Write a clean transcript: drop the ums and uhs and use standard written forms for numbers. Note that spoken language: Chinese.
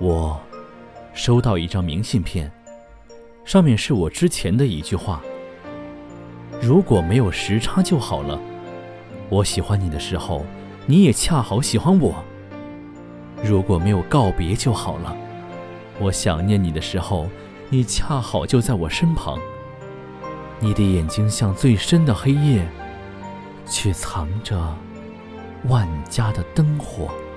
我收到一张明信片，上面是我之前的一句话：如果没有时差就好了，我喜欢你的时候，你也恰好喜欢我。如果没有告别就好了，我想念你的时候，你恰好就在我身旁。你的眼睛像最深的黑夜，却藏着万家的灯火。